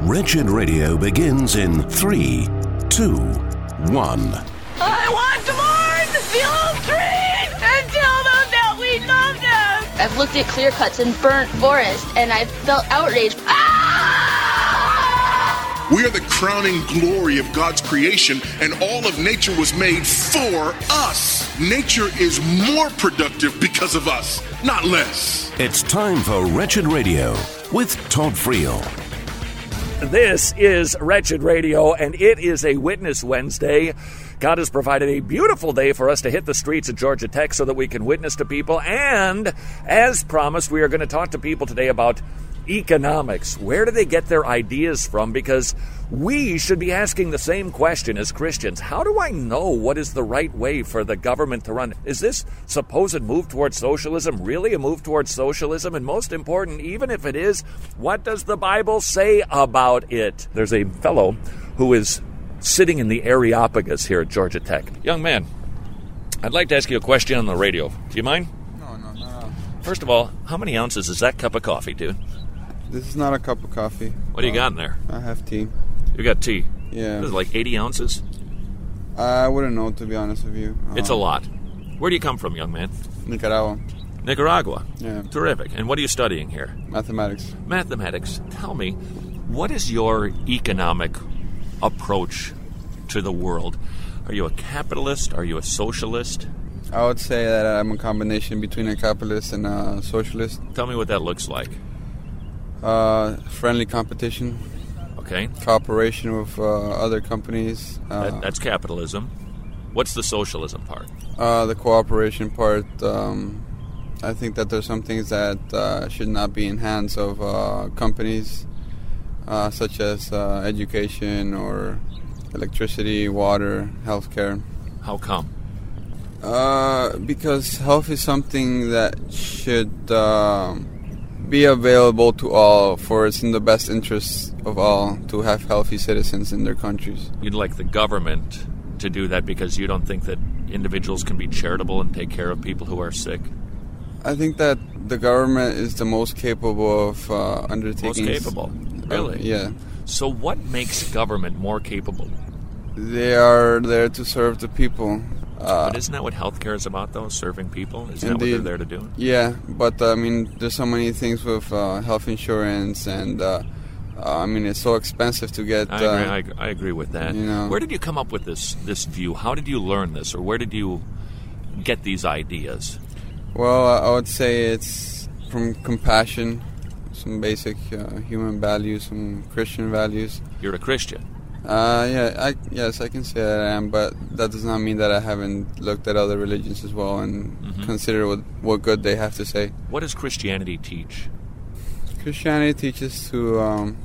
Wretched Radio begins in 3, 2, 1. I want to mourn the old trees and tell them that we love them. I've looked at clear cuts and burnt forest, and I've felt outraged. Ah! We are the crowning glory of God's creation, and all of nature was made for us. Nature is more productive because of us, not less. It's time for Wretched Radio with Todd Friel. This is Wretched Radio, and it is a Witness Wednesday. God has provided a beautiful day for us to hit the streets of Georgia Tech so that we can witness to people. And as promised, we are going to talk to people today about economics. Where do they get their ideas from? Because we should be asking the same question as Christians. How do I know what is the right way for the government to run? Is this supposed move towards socialism really a move towards socialism? And most important, even if it is, what does the Bible say about it? There's a fellow who is sitting in the Areopagus here at Georgia Tech. Young man, I'd like to ask you a question on the radio. Do you mind? No. First of all, how many ounces is that cup of coffee, dude? This is not a cup of coffee. What do you got in there? I have tea. You got tea? Yeah. What is it, like 80 ounces? I wouldn't know, to be honest with you. It's a lot. Where do you come from, young man? Nicaragua. Nicaragua? Yeah. Terrific. And what are you studying here? Mathematics. Mathematics. Tell me, what is your economic approach to the world? Are you a capitalist? Are you a socialist? I would say that I'm a combination between a capitalist and a socialist. Tell me what that looks like. Friendly competition. Okay. Cooperation with other companies. That's capitalism. What's the socialism part? The cooperation part, I think that there's some things that should not be in hands of companies, such as education or electricity, water, healthcare. How come? Because health is something that should be available to all, for it's in the best interest of all to have healthy citizens in their countries. You'd like the government to do that because you don't think that individuals can be charitable and take care of people who are sick? I think that the government is the most capable of undertaking... Most capable? Really? Yeah. So what makes government more capable? They are there to serve the people. But isn't that what healthcare is about, though? Serving people? Isn't that what they're there to do? Yeah, but I mean, there's so many things with health insurance, and I mean, it's so expensive to get. I agree with that. You know. Where did you come up with this view? How did you learn this, or where did you get these ideas? Well, I would say it's from compassion, some basic human values, some Christian values. You're a Christian. Yes, I can say that I am, but that does not mean that I haven't looked at other religions as well and consider what good they have to say. What does Christianity teach? Christianity teaches to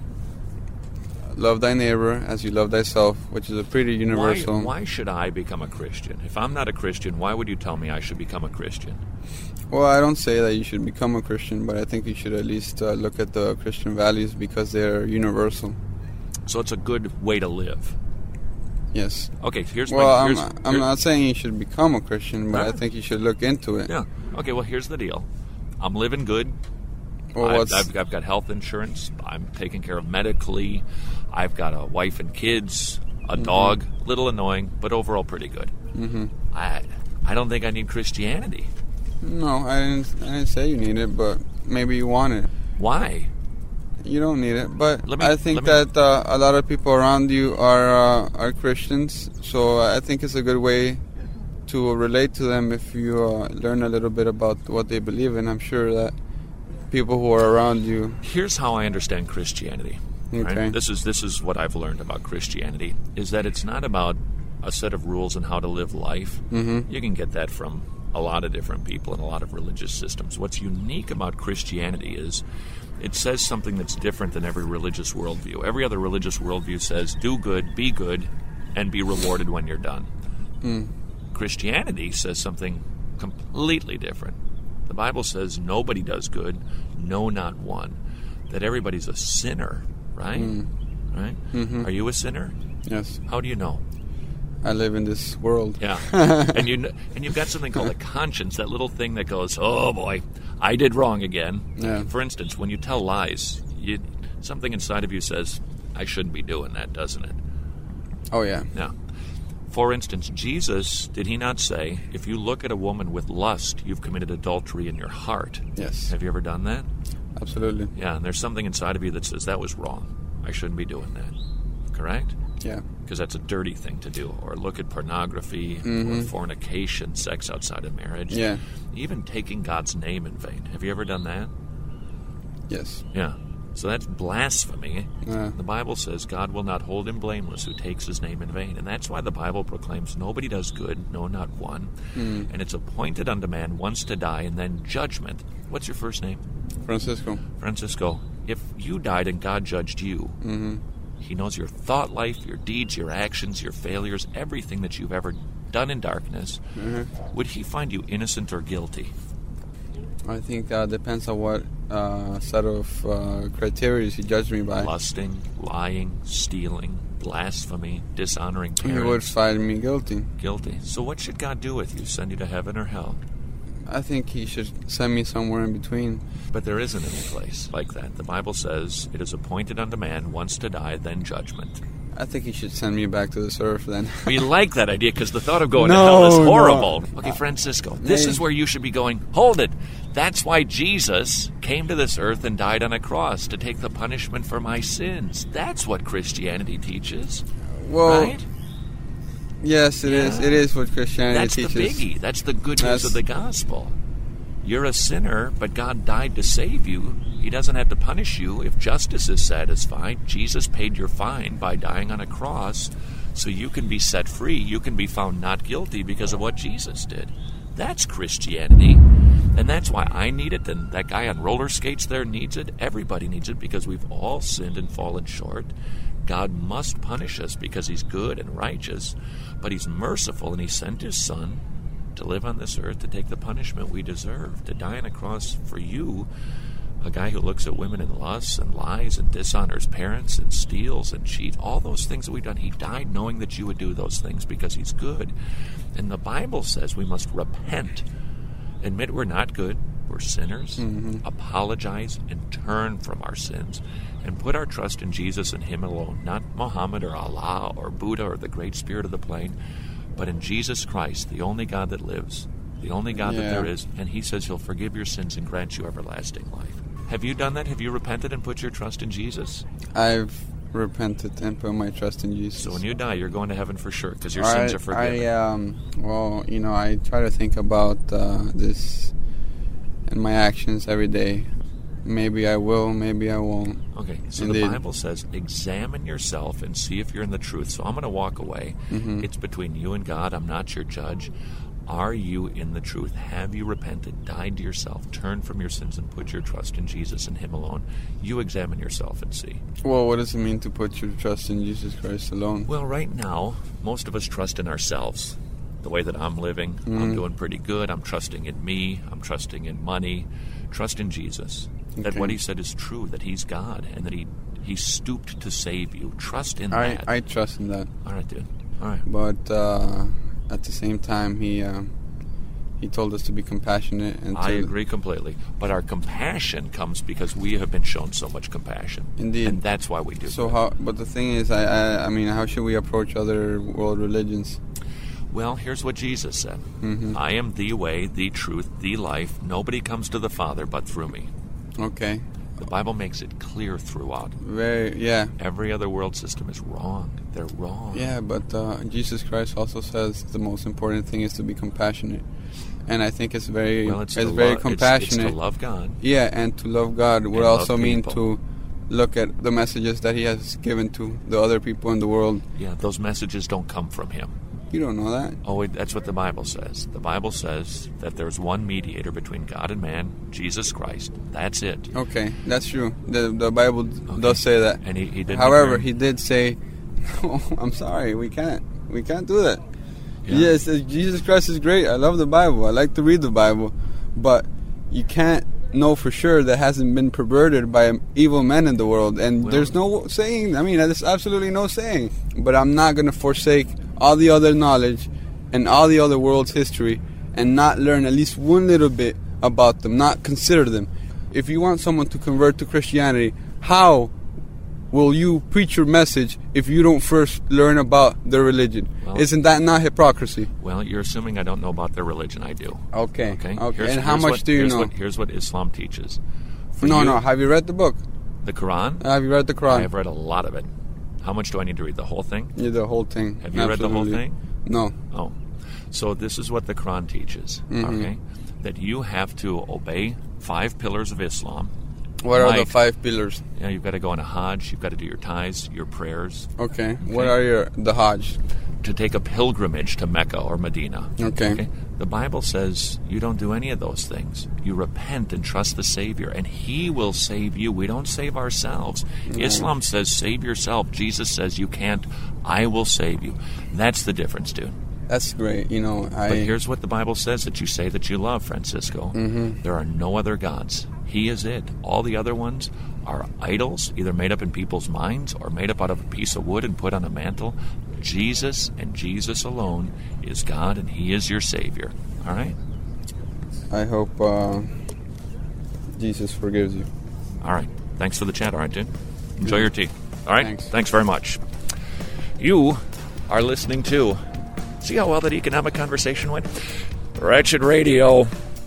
love thy neighbor as you love thyself, which is a pretty universal. Why should I become a Christian? If I'm not a Christian, why would you tell me I should become a Christian? Well, I don't say that you should become a Christian, but I think you should at least look at the Christian values because they're universal. So it's a good way to live. Yes. Okay, I'm not saying you should become a Christian, but I think you should look into it. Yeah. Okay, well, here's the deal. I'm living good. Well, I've got health insurance. I'm taken care of medically. I've got a wife and kids, a dog. Little annoying, but overall pretty good. Mm-hmm. I don't think I need Christianity. No, I didn't say you need it, but maybe you want it. Why? You don't need it, but I think that a lot of people around you are Christians, so I think it's a good way to relate to them if you learn a little bit about what they believe in. I'm sure that people who are around you... Here's how I understand Christianity. Okay. Right? This is what I've learned about Christianity, is that it's not about a set of rules on how to live life. Mm-hmm. You can get that from a lot of different people and a lot of religious systems. What's unique about Christianity is it says something that's different than every religious worldview. Every other religious worldview says, do good, and be rewarded when you're done. Christianity says something completely different. The Bible says nobody does good, no, not one. That everybody's a sinner, right? Right? Mm-hmm. Are you a sinner? Yes. How do you know? I live in this world. Yeah. and you've got something called a conscience, that little thing that goes, oh boy, I did wrong again. Yeah. For instance, when you tell lies, something inside of you says, I shouldn't be doing that, doesn't it? Oh, yeah. Yeah. For instance, Jesus, did he not say, if you look at a woman with lust, you've committed adultery in your heart? Yes. Have you ever done that? Absolutely. Yeah, and there's something inside of you that says, that was wrong. I shouldn't be doing that. Correct? Yeah. Because that's a dirty thing to do. Or look at pornography, or fornication, sex outside of marriage. Yeah. Even taking God's name in vain. Have you ever done that? Yes. Yeah. So that's blasphemy. Yeah. The Bible says God will not hold him blameless who takes his name in vain. And that's why the Bible proclaims nobody does good, no, not one. And it's appointed unto man once to die and then judgment. What's your first name? Francisco. Francisco. If you died and God judged you, he knows your thought life, your deeds, your actions, your failures, everything that you've ever done in darkness. Would he find you innocent or guilty? I think that depends on what set of criteria he judged me by. Lusting, lying, stealing, blasphemy, dishonoring parents. He would find me guilty. Guilty. So what should God do with you? Send you to heaven or hell? I think he should send me somewhere in between. But there isn't any place like that. The Bible says it is appointed unto man once to die, then judgment. I think he should send me back to this earth then. We like that idea because the thought of going to hell is horrible. No. Okay, Francisco, this is where you should be going. Hold it. That's why Jesus came to this earth and died on a cross, to take the punishment for my sins. That's what Christianity teaches. Well, right? Yes, it is. It is what Christianity teaches. That's the biggie. That's the good news of the gospel. You're a sinner, but God died to save you. He doesn't have to punish you if justice is satisfied. Jesus paid your fine by dying on a cross so you can be set free. You can be found not guilty because of what Jesus did. That's Christianity. And that's why I need it, and that guy on roller skates there needs it. Everybody needs it because we've all sinned and fallen short. God must punish us because he's good and righteous, but he's merciful, and he sent his son to live on this earth to take the punishment we deserve, to die on a cross for you, a guy who looks at women and lusts and lies and dishonors parents and steals and cheats, all those things that we've done. He died knowing that you would do those things because he's good. And the Bible says we must repent, admit we're not good, we're sinners, apologize and turn from our sins, and put our trust in Jesus and him alone, not Muhammad or Allah or Buddha or the Great Spirit of the Plain, but in Jesus Christ, the only God that lives, the only God that there is, and he says he'll forgive your sins and grant you everlasting life. Have you done that? Have you repented and put your trust in Jesus? I've repented and put my trust in Jesus. So when you die, you're going to heaven for sure because your sins are forgiven. I try to think about this in my actions every day. Maybe I will, maybe I won't. Okay, so Indeed. The Bible says, examine yourself and see if you're in the truth. So I'm going to walk away. It's between you and God. I'm not your judge. Are you in the truth? Have you repented, died to yourself, turned from your sins, and put your trust in Jesus and him alone? You examine yourself and see. Well, what does it mean to put your trust in Jesus Christ alone? Well, right now, most of us trust in ourselves. The way that I'm living, I'm doing pretty good. I'm trusting in me. I'm trusting in money. Trust in Jesus. That what he said is true, that he's God, and that he stooped to save you. Trust in that. I trust in that. All right, dude. All right. But at the same time, he told us to be compassionate. And I agree completely. But our compassion comes because we have been shown so much compassion. Indeed. And that's why we do so that. But the thing is, I mean, how should we approach other world religions? Well, here's what Jesus said. I am the way, the truth, the life. Nobody comes to the Father but through me. Okay. The Bible makes it clear throughout. Every other world system is wrong. They're wrong. Yeah, but Jesus Christ also says the most important thing is to be compassionate. And I think it's very compassionate. It's to love God. Yeah, and to love God would also mean to look at the messages that he has given to the other people in the world. Yeah, those messages don't come from him. You don't know that? Oh, that's what the Bible says. The Bible says that there's one mediator between God and man, Jesus Christ. That's it. Okay, that's true. The Bible does say that. And he didn't. However, he did say, "Oh, I'm sorry, we can't do that." Yeah. Yes, Jesus Christ is great. I love the Bible. I like to read the Bible, but you can't know for sure that hasn't been perverted by evil men in the world. And there's no saying. I mean, there's absolutely no saying. But I'm not going to forsake all the other knowledge and all the other world's history and not learn at least one little bit about them, not consider them. If you want someone to convert to Christianity, how will you preach your message if you don't first learn about their religion? Well, isn't that not hypocrisy? Well, you're assuming I don't know about their religion. I do. Okay. And how much do you know? Here's what Islam teaches. No. Have you read the book? The Quran? Have you read the Quran? I have read a lot of it. How much do I need to read? The whole thing? Yeah, the whole thing. Have you read the whole thing? No. Oh. So this is what the Quran teaches, okay? That you have to obey 5 pillars of Islam. What are the 5 pillars? Yeah, you've got to go on a Hajj. You've got to do your tithes, your prayers. Okay. What are the Hajj? To take a pilgrimage to Mecca or Medina. Okay. The Bible says you don't do any of those things. You repent and trust the Savior, and He will save you. We don't save ourselves. Islam says save yourself. Jesus says you can't. I will save you. That's the difference, dude. That's great. But here's what the Bible says that you say that you love, Francisco. There are no other gods. He is it. All the other ones are idols, either made up in people's minds or made up out of a piece of wood and put on a mantle. Jesus and Jesus alone is God, and He is your Savior. All right? I hope Jesus forgives you. All right. Thanks for the chat, all right, dude? Enjoy your tea. All right? Thanks very much. You are listening to... See how well that economic conversation went? Wretched Radio.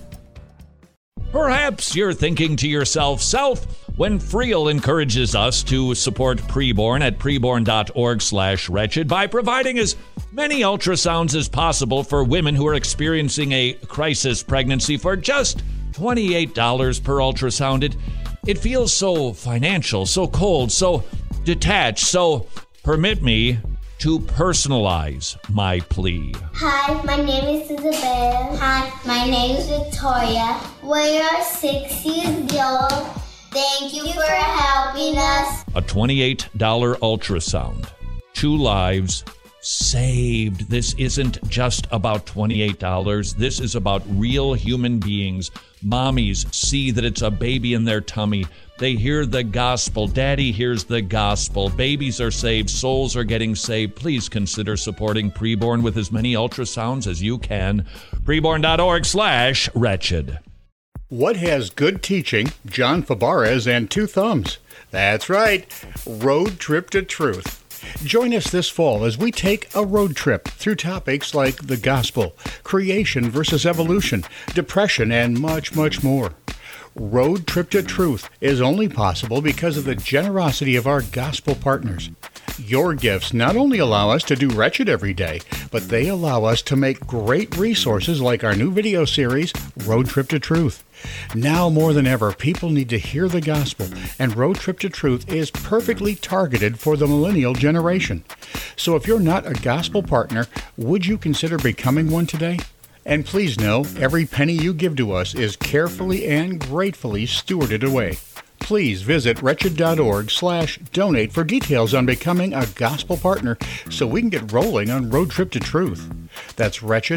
Perhaps you're thinking to yourself, Self, when Friel encourages us to support Preborn at preborn.org/wretched by providing as many ultrasounds as possible for women who are experiencing a crisis pregnancy for just $28 per ultrasound. It feels so financial, so cold, so detached, so permit me to personalize my plea. Hi, my name is Isabel. Hi, my name is Victoria. We are 6 years old. Thank you for helping us. A $28 ultrasound. 2 lives saved. This isn't just about $28. This is about real human beings. Mommies see that it's a baby in their tummy. They hear the gospel. Daddy hears the gospel. Babies are saved. Souls are getting saved. Please consider supporting Preborn with as many ultrasounds as you can. Preborn.org/wretched. What has good teaching, John Fabarez, and 2 thumbs? That's right, Road Trip to Truth. Join us this fall as we take a road trip through topics like the gospel, creation versus evolution, depression, and much, much more. Road Trip to Truth is only possible because of the generosity of our gospel partners. Your gifts not only allow us to do Wretched every day, but they allow us to make great resources like our new video series, Road Trip to Truth. Now more than ever, people need to hear the gospel, and Road Trip to Truth is perfectly targeted for the millennial generation. So if you're not a gospel partner, would you consider becoming one today? And please know, every penny you give to us is carefully and gratefully stewarded away. Please visit wretched.org/donate for details on becoming a gospel partner so we can get rolling on Road Trip to Truth. That's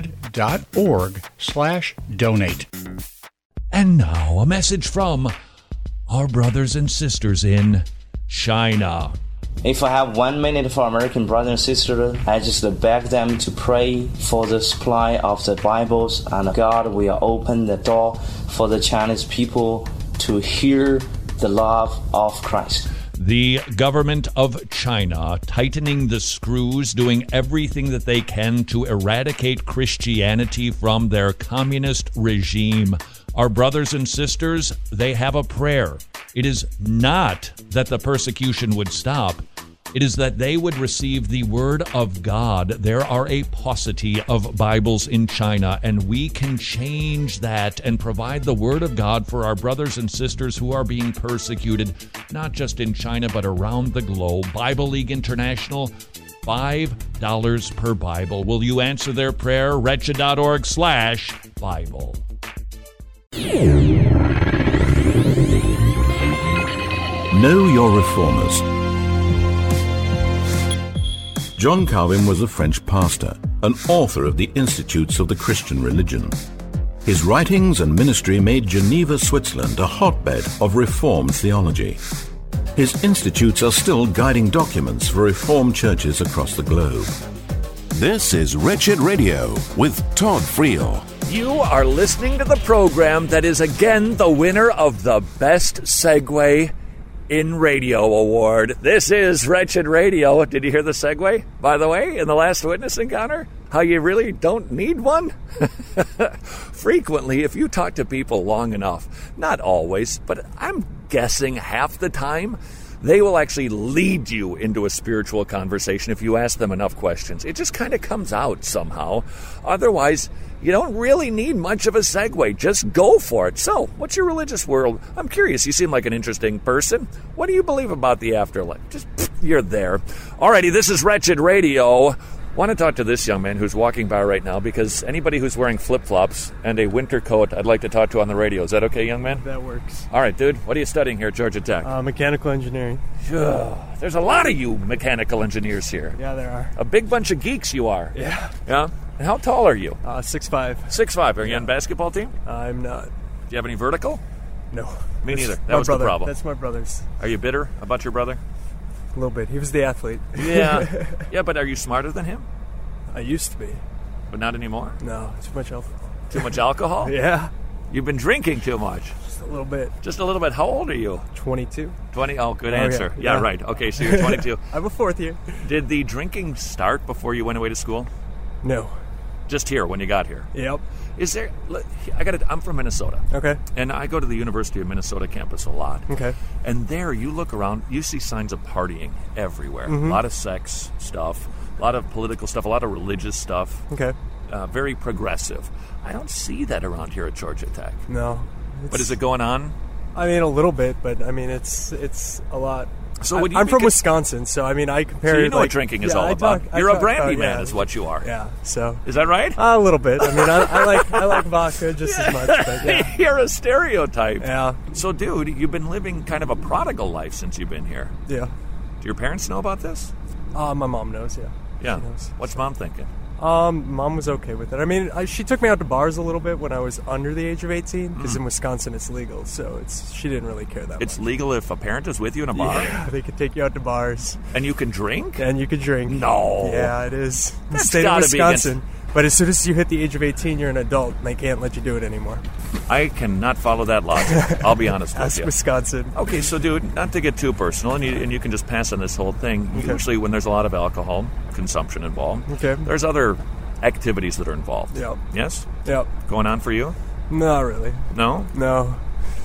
wretched.org/donate. And now a message from our brothers and sisters in China. If I have 1 minute for American brothers and sisters, I just beg them to pray for the supply of the Bibles, and God will open the door for the Chinese people to hear the love of Christ. The government of China tightening the screws, doing everything that they can to eradicate Christianity from their communist regime. Our brothers and sisters, they have a prayer. It is not that the persecution would stop. It is that they would receive the word of God. There are a paucity of Bibles in China, and we can change that and provide the word of God for our brothers and sisters who are being persecuted, not just in China, but around the globe. Bible League International, $5 per Bible. Will you answer their prayer? Wretched.org/Bible. Know your reformers. John Calvin was a French pastor, an author of the Institutes of the Christian Religion. His writings and ministry made Geneva, Switzerland, a hotbed of Reformed theology. His institutes are still guiding documents for Reformed churches across the globe. This is Wretched Radio with Todd Friel. You are listening to the program that is again the winner of the best segue in Radio award. This is Wretched Radio. Did you hear the segue, by the way, in the last witness encounter? How you really don't need one? Frequently, if you talk to people long enough, not always, but I'm guessing half the time, they will actually lead you into a spiritual conversation if you ask them enough questions. It just kind of comes out somehow. Otherwise, you don't really need much of a segue. Just go for it. So, what's your religious world? I'm curious. You seem like an interesting person. What do you believe about the afterlife? Just, you're there. Alrighty, this is Wretched Radio. Want to talk to this young man who's walking by right now, because anybody who's wearing flip-flops and a winter coat I'd like to talk to on the radio. Is that okay, young man? That works. All right, dude. What are you studying here at Georgia Tech? Mechanical engineering. There's a lot of you mechanical engineers here. Yeah, there are. A big bunch of geeks you are. Yeah. Yeah? And how tall are you? 6'5". 6'5". Are you on basketball team? I'm not. Do you have any vertical? No. Me neither. That was the problem. That's my brother's. Are you bitter about your brother? A little bit. He was the athlete. Yeah. Yeah, but are you smarter than him? I used to be. But not anymore? No, too much alcohol. Too much alcohol? Yeah. You've been drinking too much. Just a little bit. Just a little bit. How old are you? 22. 20? Oh, good answer. Yeah, right. Okay, so you're 22. I'm a fourth year. Did the drinking start before you went away to school? No. Just here, when you got here? Yep. Is there... I'm from Minnesota. Okay. And I go to the University of Minnesota campus a lot. Okay. And there, you look around, you see signs of partying everywhere. Mm-hmm. A lot of sex stuff, a lot of political stuff, a lot of religious stuff. Okay. Very progressive. I don't see that around here at Georgia Tech. No. But is it going on? I mean, a little bit, but I mean, it's a lot. So I'm from Wisconsin, so I mean, I compare. So you know what drinking is all about. You're a brandy man, is what you are. Yeah. So is that right? A little bit. I mean, I like vodka just as much. But yeah. You're a stereotype. Yeah. So, dude, you've been living kind of a prodigal life since you've been here. Yeah. Do your parents know about this? My mom knows. Yeah. Yeah. She knows. What's mom thinking? Mom was okay with it. I mean, she took me out to bars a little bit when I was under the age of 18, because in Wisconsin it's legal, so she didn't really care that much. It's legal if a parent is with you in a bar? Yeah, they could take you out to bars. And you can drink? And you can drink. No. Yeah, it is. That's the state of Wisconsin. Be but as soon as you hit the age of 18, you're an adult, and they can't let you do it anymore. I cannot follow that logic. I'll be honest with That's you. Wisconsin. Okay, so, dude, not to get too personal, and you can just pass on this whole thing. Okay. Usually when there's a lot of alcohol consumption involved, there's other activities that are involved. Yep. Yes? Yep. Going on for you? Not really. No? No.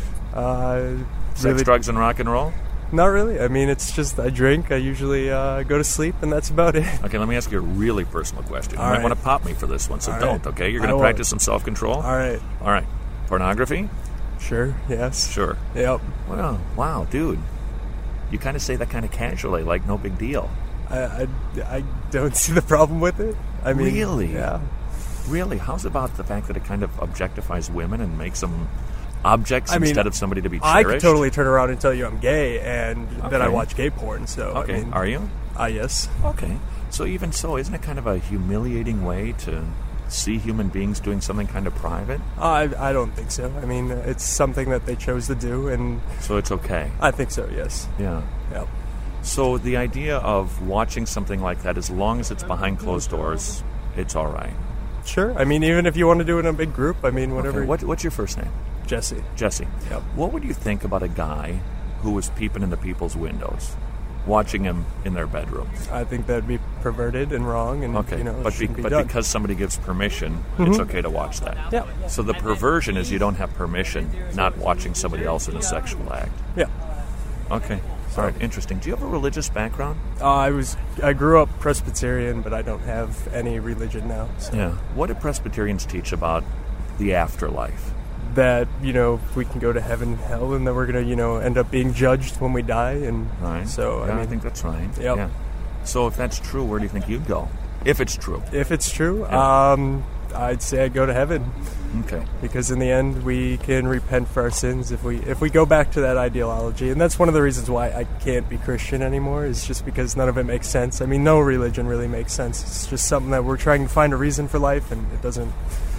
Sex, really, drugs, and rock and roll? Not really. I mean, it's just I drink. I usually go to sleep, and that's about it. Okay, let me ask you a really personal question. You All might right. want to pop me for this one, so All don't, right. okay? You're going to practice some self-control? All right. All right. Pornography? Sure, yes. Sure. Yep. Well, wow, dude. You kind of say that kind of casually, like no big deal. I don't see the problem with it. I mean, really? Yeah. Really? How's about the fact that it kind of objectifies women and makes them objects instead of somebody to be cherished? I could totally turn around and tell you I'm gay and that I watch gay porn. So okay, I mean, are you? Yes. Okay. So even so, isn't it kind of a humiliating way to see human beings doing something kind of private? I don't think so. I mean, it's something that they chose to do, and so it's okay. I think so. Yes. Yeah. Yep. So the idea of watching something like that, as long as it's behind closed doors, it's all right. Sure. I mean, even if you want to do it in a big group, I mean, whatever. Okay. What's your first name? Jesse. Jesse. Yep. What would you think about a guy who was peeping into people's windows, watching them in their bedrooms? I think that'd be perverted and wrong, and okay. you know, but because somebody gives permission, it's okay to watch that. Yeah. So the perversion is you don't have permission not watching somebody else in a sexual act. Yeah. Okay. All right, interesting. Do you have a religious background? I grew up Presbyterian, but I don't have any religion now. So. Yeah. What do Presbyterians teach about the afterlife? That, you know, we can go to heaven and hell, and that we're going to, you know, end up being judged when we die. And right. So, yeah, I mean, I think that's right. Yep. Yeah. So if that's true, where do you think you'd go? If it's true. If it's true, yeah. I'd say I'd go to heaven. Okay. Because in the end, we can repent for our sins if we go back to that ideology. And that's one of the reasons why I can't be Christian anymore, is just because none of it makes sense. I mean, no religion really makes sense. It's just something that we're trying to find a reason for life, and it doesn't...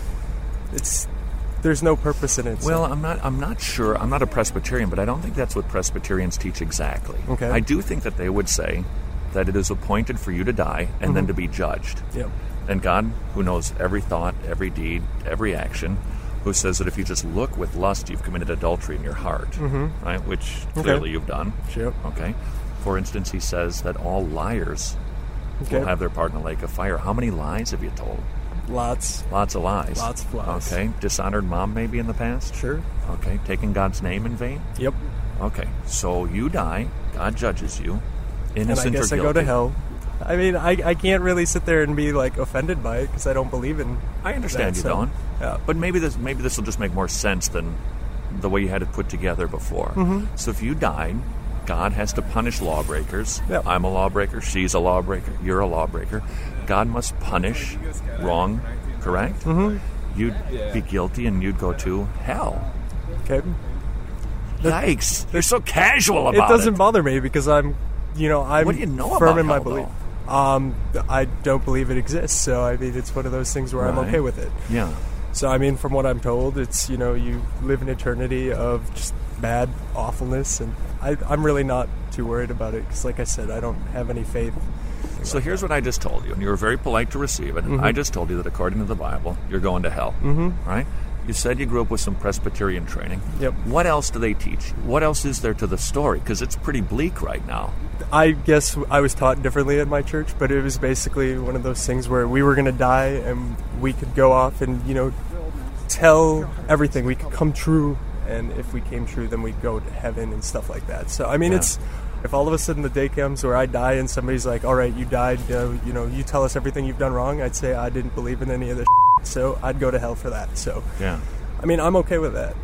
There's no purpose in it. So. Well, I'm not sure. I'm not a Presbyterian, but I don't think that's what Presbyterians teach exactly. Okay. I do think that they would say that it is appointed for you to die and then to be judged. Yep. And God, who knows every thought, every deed, every action, who says that if you just look with lust, you've committed adultery in your heart, right? Which clearly you've done. Sure. Okay. For instance, he says that all liars will have their part in the lake of fire. How many lies have you told? Lots. Lots of lies. Lots of lies. Okay. Dishonored mom maybe in the past? Sure. Okay. Taking God's name in vain? Yep. Okay. So you die. God judges you. Innocent and I guess or I guilty. go to hell. I mean, I can't really sit there and be like offended by it because I don't believe in. I understand you don't. Yeah. But maybe this will just make more sense than the way you had it put together before. So if you died, God has to punish lawbreakers. Yep. I'm a lawbreaker. She's a lawbreaker. You're a lawbreaker. God must punish wrong. Correct? You'd be guilty and you'd go to hell. Okay. Yikes! You're so casual about it. It doesn't bother me because I'm What do you know firm about in my hell, belief. though? I don't believe it exists, so I mean, it's one of those things where I'm okay with it. Yeah. So I mean, from what I'm told, it's you live an eternity of just bad awfulness, and I'm really not too worried about it because, like I said, I don't have any faith. So here's what I just told you, and you were very polite to receive it. I just told you that according to the Bible, you're going to hell. Right? You said you grew up with some Presbyterian training. Yep. What else do they teach? What else is there to the story? Because it's pretty bleak right now. I guess I was taught differently at my church, but it was basically one of those things where we were going to die and we could go off and, tell everything. We could come true, and if we came true, then we'd go to heaven and stuff like that. So, I mean, it's... If all of a sudden the day comes where I die and somebody's like, all right, you died, you tell us everything you've done wrong, I'd say I didn't believe in any of this shit, so I'd go to hell for that. So, I mean, I'm okay with that.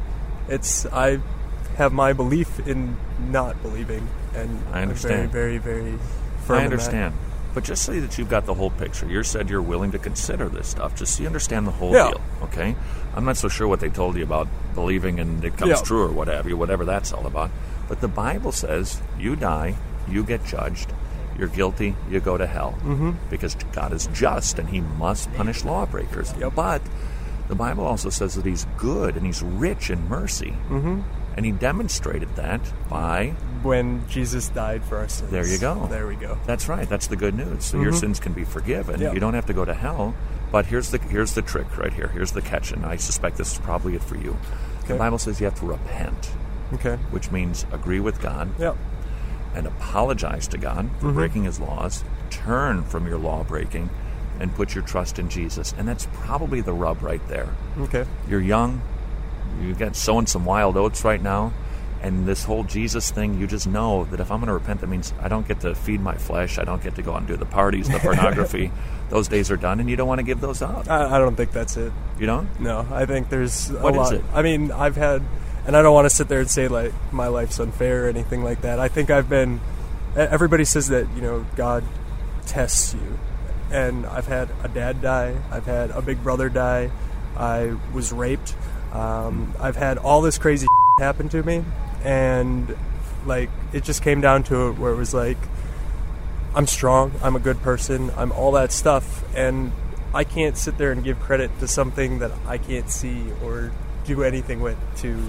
I have my belief in not believing, and I understand. I'm very, very, very firm I understand. in that. But just so that you've got the whole picture, you said you're willing to consider this stuff, just so you understand the whole deal, okay? I'm not so sure what they told you about believing and it comes true or what have you, whatever that's all about. But the Bible says you die, you get judged, you're guilty, you go to hell. Because God is just and he must punish lawbreakers. But the Bible also says that he's good and he's rich in mercy. And he demonstrated that by... When Jesus died for our sins. There you go. There we go. That's right. That's the good news. So your sins can be forgiven. You don't have to go to hell. But here's the trick right here. Here's the catch, and I suspect this is probably it for you. The Bible says you have to repent. Okay. Which means agree with God. And apologize to God for breaking his laws. Turn from your law breaking and put your trust in Jesus. And that's probably the rub right there. Okay. You're young. You got sowing some wild oats right now. And this whole Jesus thing, you just know that if I'm going to repent, that means I don't get to feed my flesh. I don't get to go out and do the parties, the pornography. Those days are done, and you don't want to give those up. I don't think that's it. You don't? No, I think there's What a lot. is it? I mean, I've had, and I don't want to sit there and say, like, my life's unfair or anything like that. I think everybody says that, God tests you. And I've had a dad die. I've had a big brother die. I was raped. I've had all this crazy happen to me. And, like, it just came down to it where it was like, I'm strong, I'm a good person, I'm all that stuff, and I can't sit there and give credit to something that I can't see or do anything with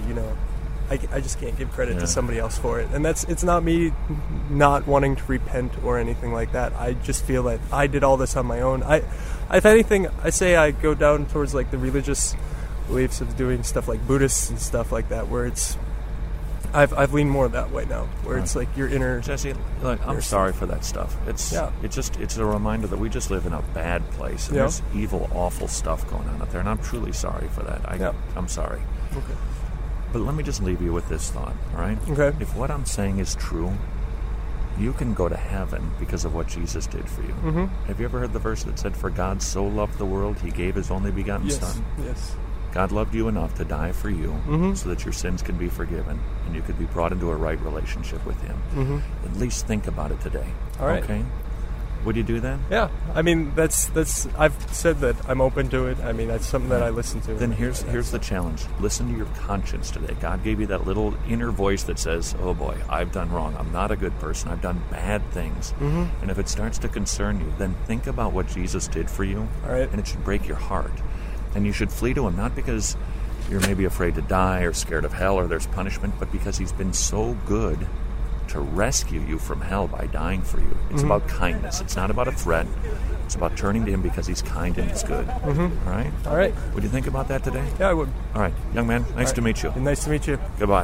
I just can't give credit to somebody else for it. And it's not me not wanting to repent or anything like that. I just feel that I did all this on my own. If anything, I say I go down towards, like, the religious beliefs of doing stuff like Buddhists and stuff like that, where it's I've leaned more that way now, where it's like your inner... Jesse, look, I'm sorry for that stuff. It's a reminder that we just live in a bad place, and there's evil, awful stuff going on out there, and I'm truly sorry for that. I'm sorry. Okay. But let me just leave you with this thought, all right? Okay. If what I'm saying is true, you can go to heaven because of what Jesus did for you. Have you ever heard the verse that said, "For God so loved the world, he gave his only begotten Son"? Yes. God loved you enough to die for you so that your sins can be forgiven and you could be brought into a right relationship with him. At least think about it today. All right. Okay? Would you do that? Yeah. I mean, that's I've said that I'm open to it. I mean, that's something that I listen to. Then here's the challenge. Listen to your conscience today. God gave you that little inner voice that says, oh boy, I've done wrong. I'm not a good person. I've done bad things. And if it starts to concern you, then think about what Jesus did for you. All right. And it should break your heart. And you should flee to him, not because you're maybe afraid to die or scared of hell or there's punishment, but because he's been so good to rescue you from hell by dying for you. It's about kindness. It's not about a threat. It's about turning to him because he's kind and he's good. Mm-hmm. All right? All right. Would you think about that today? Yeah, I would. All right. Young man, nice to meet you. Nice to meet you. Goodbye.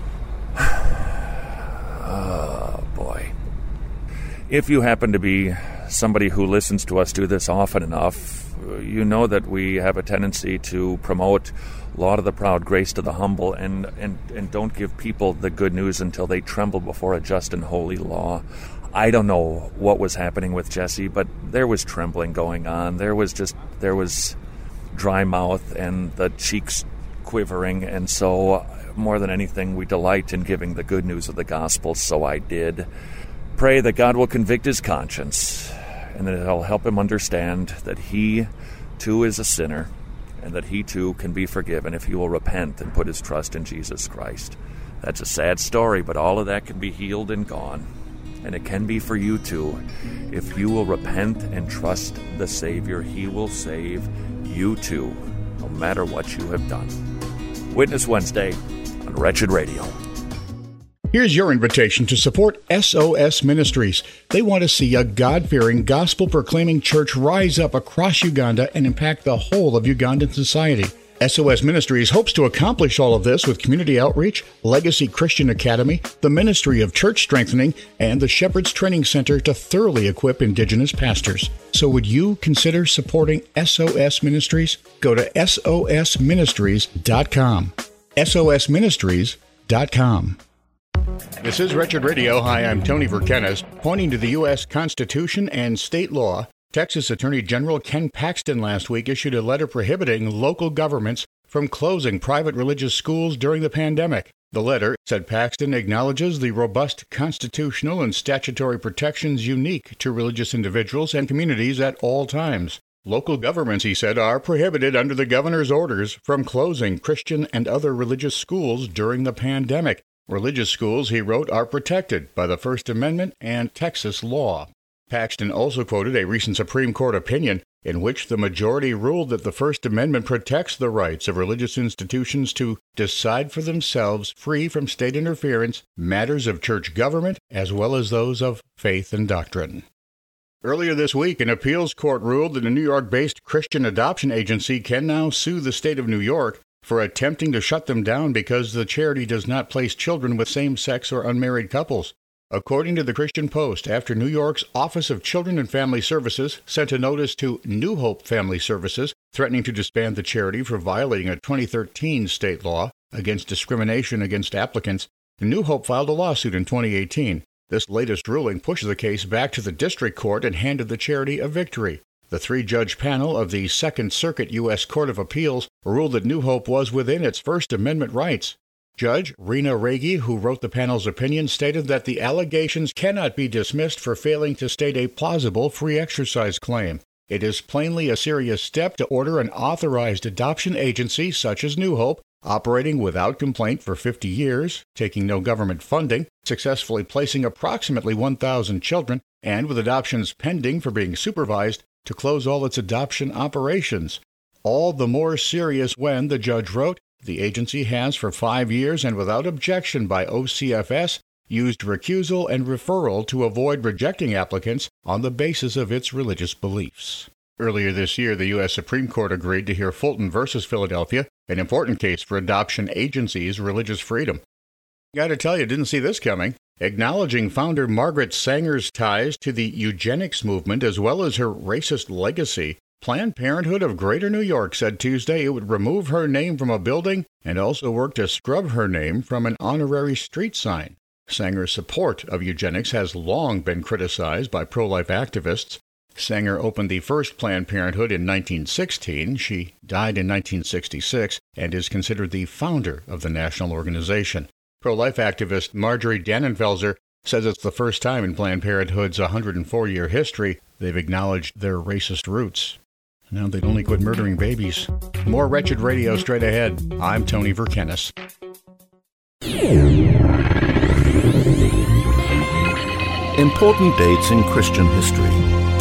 Oh, boy. If you happen to be somebody who listens to us do this often enough, you know that we have a tendency to promote law to the proud, grace to the humble, and don't give people the good news until they tremble before a just and holy law. I don't know what was happening with Jesse, but there was trembling going on. There was dry mouth and the cheeks quivering, and so more than anything, we delight in giving the good news of the gospel, so I did. Pray that God will convict his conscience and that it'll help him understand that he too is a sinner and that he too can be forgiven if he will repent and put his trust in Jesus Christ. That's a sad story, but all of that can be healed and gone. And it can be for you too. If you will repent and trust the Savior, he will save you too, no matter what you have done. Witness Wednesday on Wretched Radio. Here's your invitation to support SOS Ministries. They want to see a God-fearing, gospel-proclaiming church rise up across Uganda and impact the whole of Ugandan society. SOS Ministries hopes to accomplish all of this with community outreach, Legacy Christian Academy, the Ministry of Church Strengthening, and the Shepherd's Training Center to thoroughly equip Indigenous pastors. So would you consider supporting SOS Ministries? Go to sosministries.com. sosministries.com. This is Wretched Radio. Hi, I'm Tony Verkenes. Pointing to the U.S. Constitution and state law, Texas Attorney General Ken Paxton last week issued a letter prohibiting local governments from closing private religious schools during the pandemic. The letter, said Paxton, acknowledges the robust constitutional and statutory protections unique to religious individuals and communities at all times. Local governments, he said, are prohibited under the governor's orders from closing Christian and other religious schools during the pandemic. Religious schools, he wrote, are protected by the First Amendment and Texas law. Paxton also quoted a recent Supreme Court opinion in which the majority ruled that the First Amendment protects the rights of religious institutions to decide for themselves, free from state interference, matters of church government as well as those of faith and doctrine. Earlier this week, an appeals court ruled that a New York-based Christian adoption agency can now sue the state of New York for attempting to shut them down because the charity does not place children with same-sex or unmarried couples. According to the Christian Post, after New York's Office of Children and Family Services sent a notice to New Hope Family Services threatening to disband the charity for violating a 2013 state law against discrimination against applicants, New Hope filed a lawsuit in 2018. This latest ruling pushed the case back to the district court and handed the charity a victory. The three-judge panel of the Second Circuit U.S. Court of Appeals ruled that New Hope was within its First Amendment rights. Judge Rena Raggi, who wrote the panel's opinion, stated that the allegations cannot be dismissed for failing to state a plausible free exercise claim. It is plainly a serious step to order an authorized adoption agency such as New Hope, operating without complaint for 50 years, taking no government funding, successfully placing approximately 1,000 children, and with adoptions pending for being supervised, to close all its adoption operations. All the more serious when, the judge wrote, the agency has for 5 years and without objection by OCFS used recusal and referral to avoid rejecting applicants on the basis of its religious beliefs. Earlier this year, the U.S. Supreme Court agreed to hear Fulton v. Philadelphia, an important case for adoption agencies' religious freedom. Got to tell you, didn't see this coming. Acknowledging founder Margaret Sanger's ties to the eugenics movement as well as her racist legacy, Planned Parenthood of Greater New York said Tuesday it would remove her name from a building and also work to scrub her name from an honorary street sign. Sanger's support of eugenics has long been criticized by pro-life activists. Sanger opened the first Planned Parenthood in 1916. She died in 1966 and is considered the founder of the national organization. Pro-life activist Marjorie Dannenfelser says it's the first time in Planned Parenthood's 104-year history they've acknowledged their racist roots. Now they'd only quit murdering babies. More Wretched Radio straight ahead. I'm Tony Verkenes. Important dates in Christian history.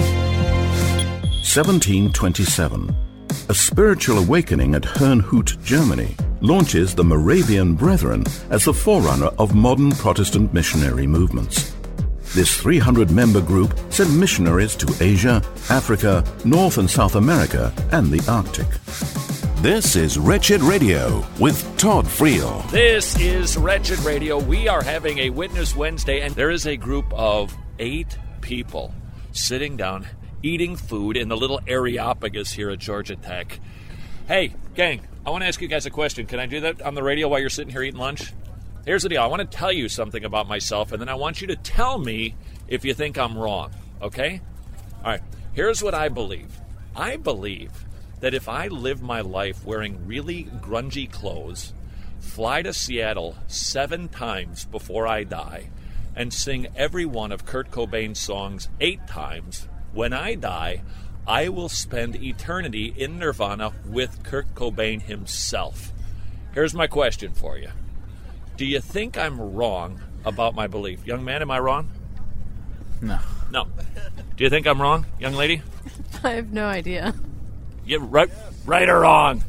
1727. A spiritual awakening at Herrnhut, Germany, launches the Moravian Brethren as the forerunner of modern Protestant missionary movements. This 300-member group sent missionaries to Asia, Africa, North and South America, and the Arctic. This is Wretched Radio with Todd Friel. This is Wretched Radio. We are having a Witness Wednesday, and there is a group of 8 people sitting down, eating food in the little Areopagus here at Georgia Tech. Hey, gang, I want to ask you guys a question. Can I do that on the radio while you're sitting here eating lunch? Here's the deal. I want to tell you something about myself, and then I want you to tell me if you think I'm wrong, okay? All right, here's what I believe. I believe that if I live my life wearing really grungy clothes, fly to Seattle 7 times before I die, and sing every one of Kurt Cobain's songs 8 times, when I die, I will spend eternity in Nirvana with Kurt Cobain himself. Here's my question for you. Do you think I'm wrong about my belief? Young man, am I wrong? No. No. Do you think I'm wrong, young lady? I have no idea. Yeah, right or wrong?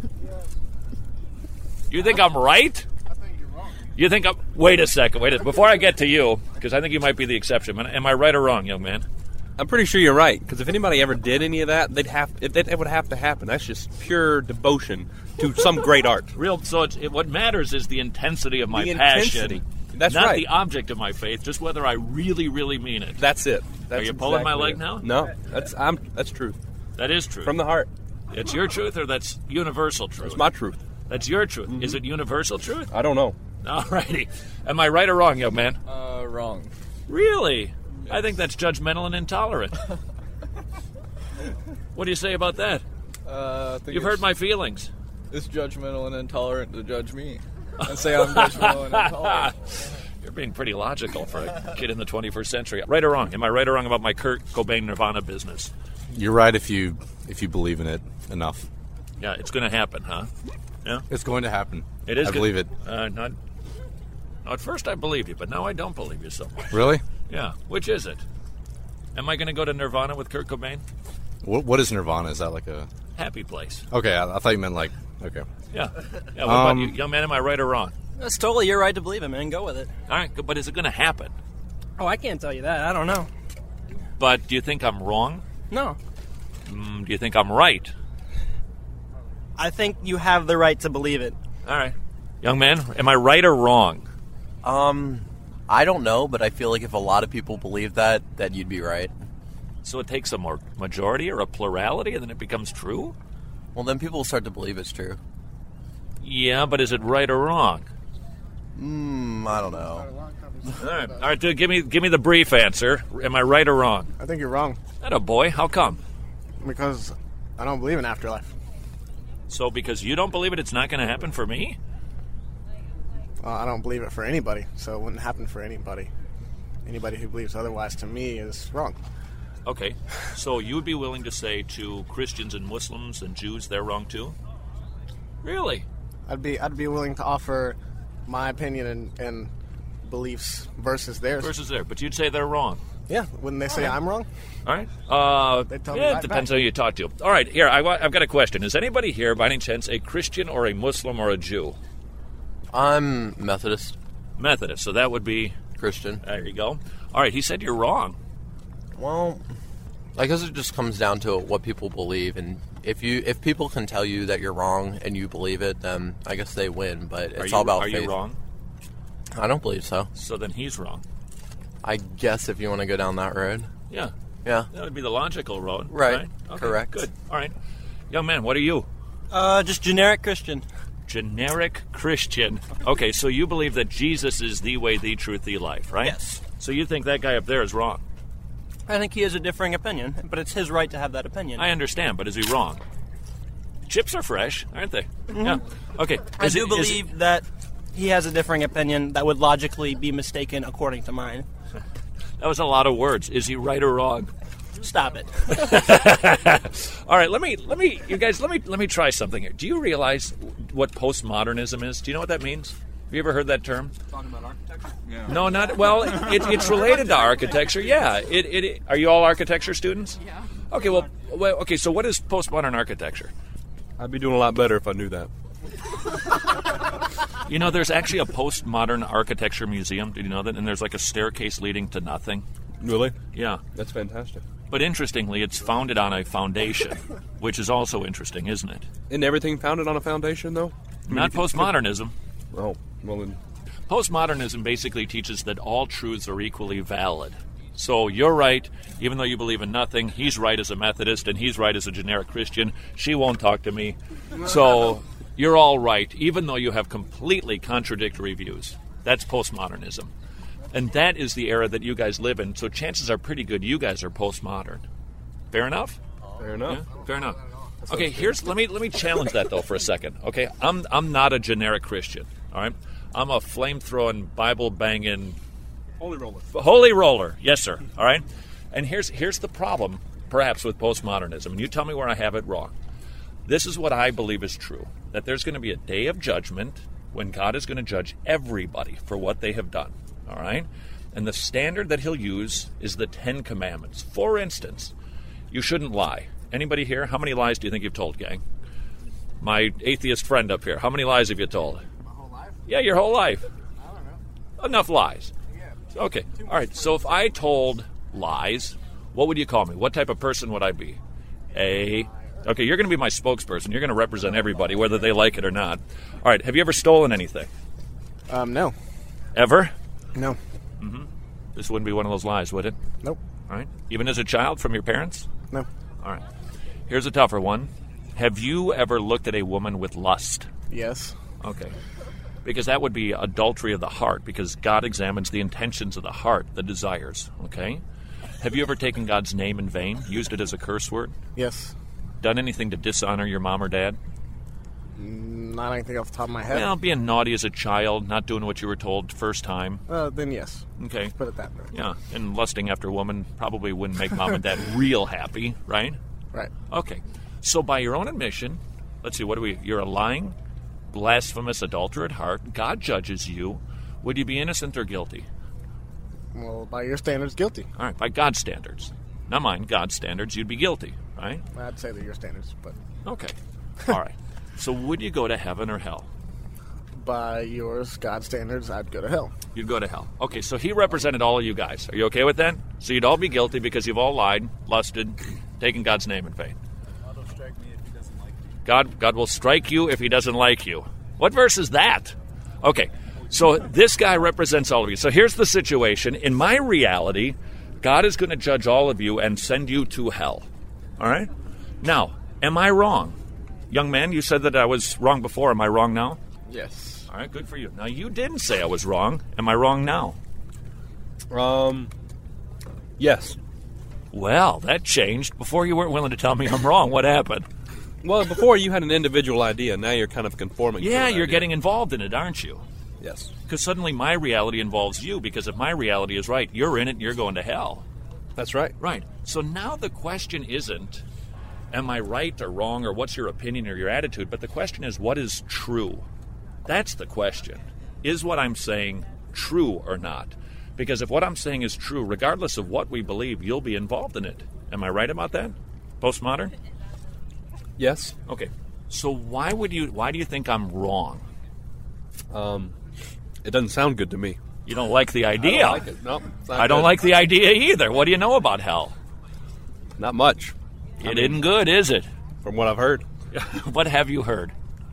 You think I'm right? I think you're wrong. You think I'm... Wait a second. Before I get to you, because I think you might be the exception. Am I right or wrong, young man? I'm pretty sure you're right, because if anybody ever did any of that, it would have to happen. That's just pure devotion to some great art. What matters is the intensity of my passion. That's not right. the object of my faith, just whether I really, really mean it. That's it. Are you pulling my leg now? No, that's truth. That is truth. From the heart. It's your truth, or that's universal truth? It's my truth. That's your truth. Mm-hmm. Is it universal truth? I don't know. All righty. Am I right or wrong, young man? Wrong. Really? Yes. I think that's judgmental and intolerant. What do you say about that? You've hurt my feelings. It's judgmental and intolerant to judge me and say I'm judgmental and intolerant. You're being pretty logical for a kid in the 21st century. Right or wrong? Am I right or wrong about my Kurt Cobain Nirvana business? You're right if you believe in it enough. Yeah, it's going to happen, huh? Yeah, it's going to happen. It is. I believe it. Not. At first I believed you, but now I don't believe you so much. Really? Yeah. Which is it? Am I going to go to Nirvana with Kurt Cobain? What is Nirvana? Is that like a happy place? Okay, I thought you meant like okay. Yeah. What about you, young man? Am I right or wrong? That's totally your right to believe it, man. Go with it. All right, but is it going to happen? Oh, I can't tell you that. I don't know. But do you think I'm wrong? No. Do you think I'm right? I think you have the right to believe it. All right. Young man, am I right or wrong? I don't know, but I feel like if a lot of people believe that you'd be right. So it takes a majority or a plurality, and then it becomes true? Well, then people will start to believe it's true. Yeah, but is it right or wrong? I don't know. All right, dude, give me the brief answer. Am I right or wrong? I think you're wrong. Atta boy, how come? Because I don't believe in afterlife. So because you don't believe it, it's not going to happen for me? I don't believe it for anybody, so it wouldn't happen for anybody. Anybody who believes otherwise, to me, is wrong. Okay, so you would be willing to say to Christians and Muslims and Jews they're wrong too? Really? I'd be willing to offer my opinion and beliefs versus theirs. Versus theirs, but you'd say they're wrong. Yeah, wouldn't they say I'm wrong? All right. They tell me it right depends back. who you talk to. All right, here, I've got a question. Is anybody here, by any chance, a Christian or a Muslim or a Jew? I'm Methodist. Methodist, so that would be... Christian. There you go. All right, he said you're wrong. Well, I guess it just comes down to what people believe, and if people can tell you that you're wrong and you believe it, then I guess they win, but it's all about faith. Are you wrong? I don't believe so. So then he's wrong. I guess if you want to go down that road. Yeah. Yeah. That would be the logical road. Right. Okay, correct. Good. All right. Young man, what are you? Just generic Christian. Generic Christian. Okay, so you believe that Jesus is the way, the truth, the life, right? Yes. So you think that guy up there is wrong? I think he has a differing opinion, but it's his right to have that opinion. I understand, but is he wrong? Chips are fresh, aren't they? Mm-hmm. Yeah. Okay. I do believe that he has a differing opinion that would logically be mistaken according to mine. That was a lot of words. Is he right or wrong? Stop it. All right, let me try something here. Do you realize what postmodernism is? Do you know what that means? Have you ever heard that term? Talking about architecture? Yeah. No, not well. It's related to architecture. Yeah. Are you all architecture students? Yeah. Okay. Well. Okay. So, what is postmodern architecture? I'd be doing a lot better if I knew that. You know, there's actually a postmodern architecture museum. Did you know that? And there's like a staircase leading to nothing. Really? Yeah. That's fantastic. But interestingly, it's founded on a foundation, which is also interesting, isn't it? Isn't everything founded on a foundation, though? Not postmodernism. Oh, well then. Postmodernism basically teaches that all truths are equally valid. So you're right, even though you believe in nothing. He's right as a Methodist, and he's right as a generic Christian. She won't talk to me. So you're all right, even though you have completely contradictory views. That's postmodernism. And that is the era that you guys live in, so chances are pretty good you guys are postmodern. Fair enough? Fair enough. Yeah, fair enough. Okay, let me challenge that though for a second. Okay, I'm not a generic Christian. All right, I'm a flame-throwing, Bible-banging holy roller. Yes, sir. All right, and here's the problem, perhaps, with postmodernism. And you tell me where I have it wrong. This is what I believe is true: that there's going to be a day of judgment when God is going to judge everybody for what they have done. All right? And the standard that he'll use is the 10 Commandments. For instance, you shouldn't lie. Anybody here? How many lies do you think you've told, gang? My atheist friend up here. How many lies have you told? My whole life? Yeah, your whole life. I don't know. Enough lies. Yeah. Okay. All right. So if I told lies, what would you call me? What type of person would I be? Okay, you're going to be my spokesperson. You're going to represent everybody, whether they like it or not. All right. Have you ever stolen anything? No. Ever? No. Mm-hmm. This wouldn't be one of those lies, would it? Nope. All right. Even as a child from your parents? No. All right. Here's a tougher one. Have you ever looked at a woman with lust? Yes. Okay. Because that would be adultery of the heart, because God examines the intentions of the heart, the desires. Okay? Have you ever taken God's name in vain, used it as a curse word? Yes. Done anything to dishonor your mom or dad? Not anything off the top of my head. Well, being naughty as a child, not doing what you were told first time. Then yes. Okay. Let's put it that way. Yeah, and lusting after a woman probably wouldn't make mom and dad real happy, right? Right. Okay. So by your own admission, let's see, you're a lying, blasphemous adulterer at heart. God judges you. Would you be innocent or guilty? Well, by your standards, guilty. All right, by God's standards. Not mine, God's standards, you'd be guilty, right? I'd say they're your standards, but... Okay. All right. So would you go to heaven or hell? By yours, God's standards, I'd go to hell. You'd go to hell. Okay, so he represented all of you guys. Are you okay with that? So you'd all be guilty because you've all lied, lusted, taken God's name in vain. God will strike me if he doesn't like me. God will strike you if he doesn't like you. What verse is that? Okay, so this guy represents all of you. So here's the situation. In my reality, God is going to judge all of you and send you to hell. All right? Now, am I wrong? Young man, you said that I was wrong before. Am I wrong now? Yes. All right, good for you. Now, you didn't say I was wrong. Am I wrong now? Yes. Well, that changed. Before you weren't willing to tell me I'm wrong. What happened? Well, before you had an individual idea. Now you're kind of conforming to Yeah, an you're idea. getting involved in it, aren't you? Yes. Because suddenly my reality involves you, because if my reality is right, you're in it and you're going to hell. That's right. Right. So now the question isn't, am I right or wrong, or what's your opinion or your attitude? But the question is, what is true? That's the question. Is what I'm saying true or not? Because if what I'm saying is true, regardless of what we believe, you'll be involved in it. Am I right about that? Postmodern? Yes. Okay. So why do you think I'm wrong? It doesn't sound good to me. You don't like the idea? I don't like it. No, it's not I don't good. like the idea either. What do you know about hell? Not much. It isn't good, is it? From what I've heard. What have you heard?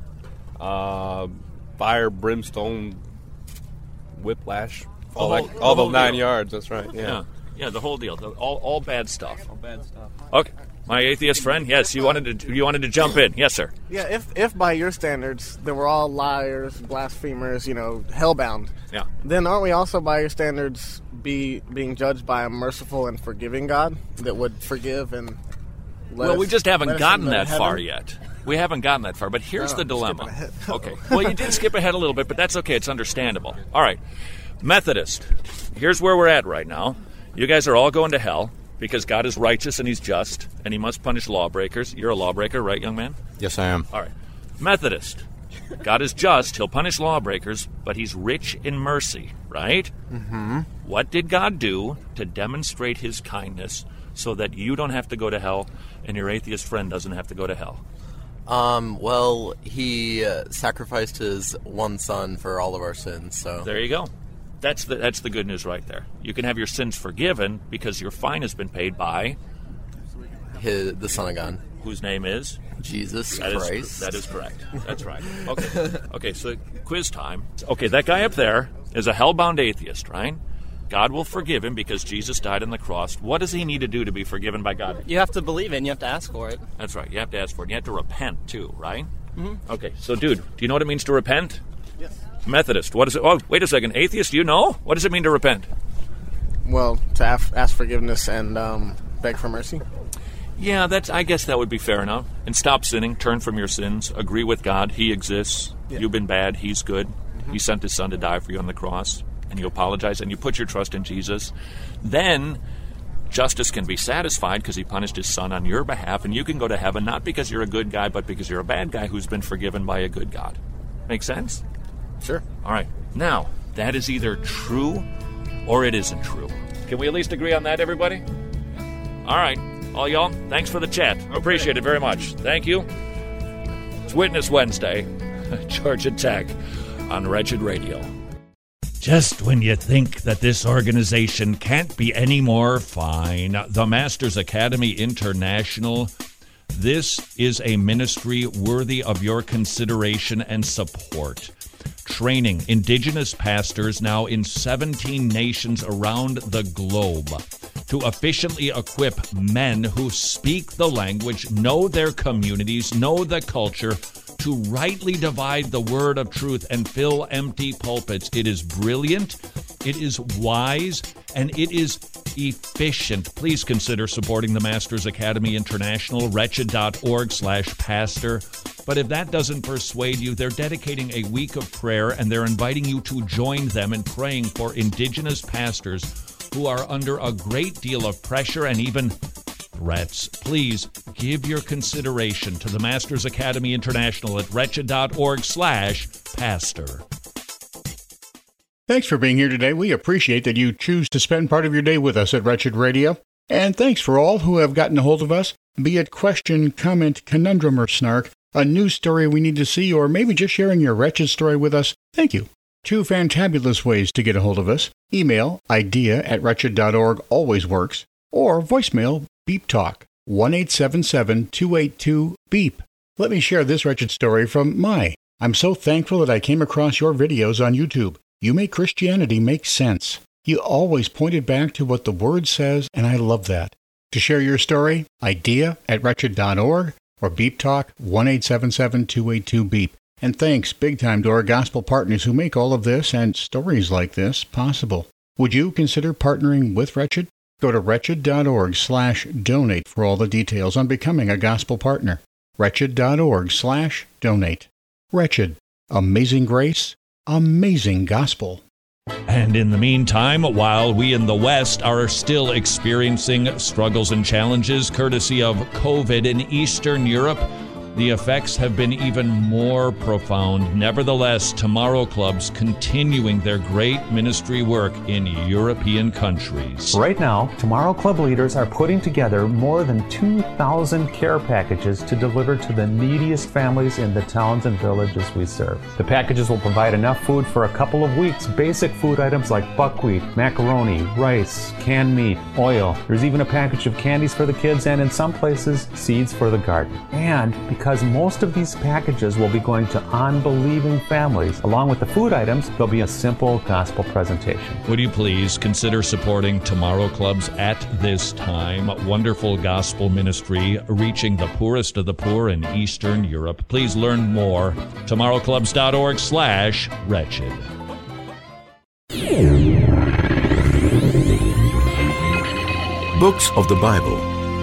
Fire, brimstone, whiplash, all whole- the the whole 9 deal. yards. That's right. Yeah. Yeah, the whole deal. All bad stuff. All bad stuff. Okay. My atheist friend, yes, you wanted to jump in. Yes, sir. Yeah, if by your standards they were all liars, blasphemers, hellbound. Yeah. Then aren't we also by your standards being judged by a merciful and forgiving God that would forgive and Well, we just haven't gotten that heaven? far yet. We haven't gotten that far, but here's Oh, the I'm dilemma. skipping ahead. Okay. Well, you did skip ahead a little bit, but that's okay. It's understandable. All right. Methodist. Here's where we're at right now. You guys are all going to hell because God is righteous and he's just, and he must punish lawbreakers. You're a lawbreaker, right, young man? Yes, I am. All right. Methodist. God is just. He'll punish lawbreakers, but he's rich in mercy, right? Mm-hmm. What did God do to demonstrate his kindness so that you don't have to go to hell and your atheist friend doesn't have to go to hell? Well, he sacrificed his one son for all of our sins, so... There you go. That's the good news right there. You can have your sins forgiven because your fine has been paid by the Son of God, whose name is Jesus Christ. That is correct. That's right. Okay, so quiz time. Okay, that guy up there is a hell-bound atheist, right? God will forgive him because Jesus died on the cross. What does he need to do to be forgiven by God? You have to believe it and you have to ask for it. That's right. You have to ask for it. And you have to repent, too, right? Mm-hmm. Okay, so, dude, do you know what it means to repent? Yes. Methodist. What is it? Oh, wait a second. Atheist, do you know? What does it mean to repent? Well, to ask forgiveness and beg for mercy. Yeah, I guess that would be fair enough. And stop sinning, turn from your sins, agree with God, He exists, You've been bad, He's good, He sent His Son to die for you on the cross, and you apologize, and you put your trust in Jesus. Then justice can be satisfied because He punished His Son on your behalf, and you can go to heaven not because you're a good guy, but because you're a bad guy who's been forgiven by a good God. Make sense? Sure. All right. Now, that is either true or it isn't true. Can we at least agree on that, everybody? All right. All y'all, thanks for the chat. Appreciate it very much. Thank you. It's Witness Wednesday, Georgia Tech on Wretched Radio. Just when you think that this organization can't be any more fine, the Masters Academy International, this is a ministry worthy of your consideration and support. Training Indigenous pastors now in 17 nations around the globe to efficiently equip men who speak the language, know their communities, know the culture, to rightly divide the word of truth and fill empty pulpits. It is brilliant, it is wise, and it is efficient. Please consider supporting the Masters Academy International, wretched.org/pastor. But if that doesn't persuade you, they're dedicating a week of prayer, and they're inviting you to join them in praying for Indigenous pastors who are under a great deal of pressure and even threats. Please give your consideration to the Masters Academy International at wretched.org/pastor. Thanks for being here today. We appreciate that you choose to spend part of your day with us at Wretched Radio. And thanks for all who have gotten a hold of us, be it question, comment, conundrum, or snark, a news story we need to see, or maybe just sharing your wretched story with us. Thank you. 2 fantabulous ways to get a hold of us. Email, idea@wretched.org always works, or voicemail, Beep Talk, 1-877-282-BEEP. Let me share this wretched story from I'm so thankful that I came across your videos on YouTube. You make Christianity make sense. You always pointed back to what the Word says, and I love that. To share your story, idea@wretched.org, or Beep Talk, 1-877-282-BEEP. And thanks big time to our gospel partners who make all of this and stories like this possible. Would you consider partnering with Wretched? Go to wretched.org/donate for all the details on becoming a gospel partner. wretched.org/donate. Wretched. Amazing grace. Amazing gospel. And in the meantime, while we in the West are still experiencing struggles and challenges courtesy of COVID in Eastern Europe, the effects have been even more profound. Nevertheless, Tomorrow Club's continuing their great ministry work in European countries. Right now, Tomorrow Club leaders are putting together more than 2,000 care packages to deliver to the neediest families in the towns and villages we serve. The packages will provide enough food for a couple of weeks. Basic food items like buckwheat, macaroni, rice, canned meat, oil. There's even a package of candies for the kids, and in some places, seeds for the garden. And because most of these packages will be going to unbelieving families, along with the food items, there'll be a simple gospel presentation. Would you please consider supporting Tomorrow Clubs at this time? Wonderful gospel ministry reaching the poorest of the poor in Eastern Europe. Please learn more. tomorrowclubs.org/wretched. Books of the Bible.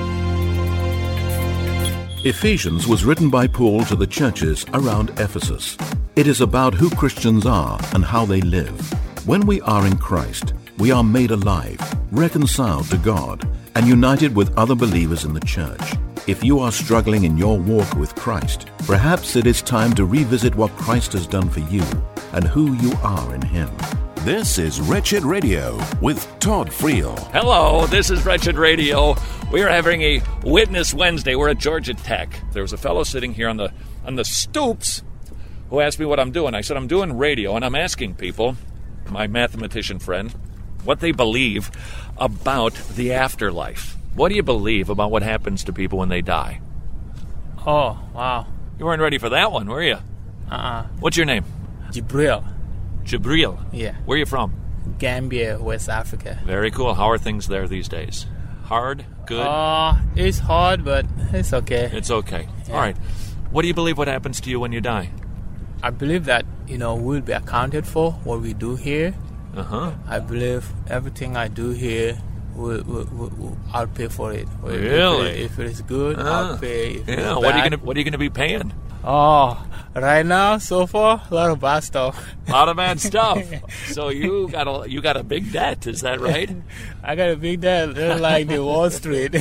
Ephesians was written by Paul to the churches around Ephesus. It is about who Christians are and how they live. When we are in Christ, we are made alive, reconciled to God, and united with other believers in the church. If you are struggling in your walk with Christ, perhaps it is time to revisit what Christ has done for you and who you are in Him. This is Wretched Radio with Todd Friel. Hello, this is Wretched Radio. We are having a Witness Wednesday. We're at Georgia Tech. There was a fellow sitting here on the stoops who asked me what I'm doing. I said, I'm doing radio, and I'm asking people, my mathematician friend, what they believe about the afterlife. What do you believe about what happens to people when they die? Oh, wow. You weren't ready for that one, were you? What's your name? Jibril. Jibril? Yeah. Where are you from? Gambia, West Africa. Very cool. How are things there these days? Hard? Good? It's hard, but it's okay. It's okay. Yeah. All right. What do you believe what happens to you when you die? I believe that, we'll be accounted for what we do here. I believe everything I do here, I'll pay for it. Really? If it is good, I'll pay. If it's what bad, are you gonna be paying? Right now, so far, a lot of bad stuff. A lot of bad stuff. So you got a big debt, is that right? I got a big debt, like the Wall Street.